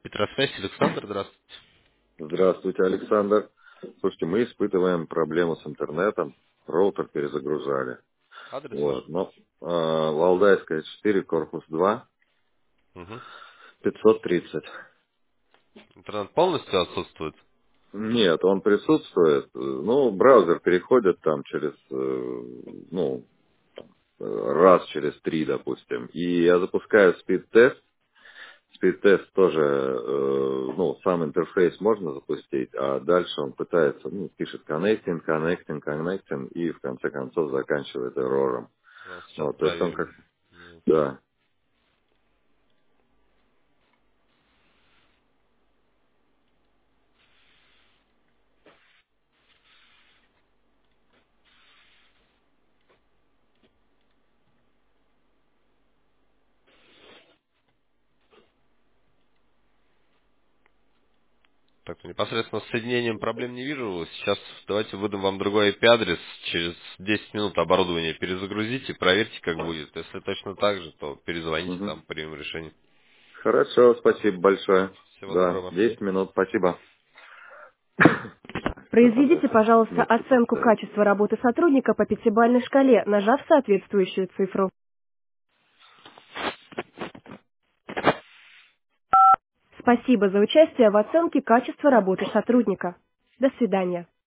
Петросвязь, Александр, здравствуйте. Здравствуйте, Александр. Слушайте, мы испытываем проблему с интернетом. Роутер перезагружали. Адрес ваш? Вот. Но Валдайская 4, корпус 2, Угу. 530. Интернет полностью отсутствует? Нет, он присутствует. Ну, браузер переходит там через, ну, раз через 3, допустим. И я запускаю спид-тест. Спид-тест тоже, ну, сам интерфейс можно запустить, а дальше он пытается, ну, пишет connecting, connecting, connecting, и в конце концов заканчивает эррором. Сейчас Вот, то есть он проверим. как, да. Так, непосредственно с соединением проблем не вижу. Сейчас давайте выдам вам другой IP-адрес. Через 10 минут оборудование перезагрузите, проверьте, как будет. Если точно так же, то перезвоните, Мгм. там примем решение. Хорошо, спасибо большое. Всего Да, доброго. 10 минут, спасибо. Что-то Произведите, дальше пожалуйста, метки оценку поставить. качества работы сотрудника по пятибалльной шкале, нажав соответствующую цифру. Спасибо за участие в оценке качества работы сотрудника. До свидания.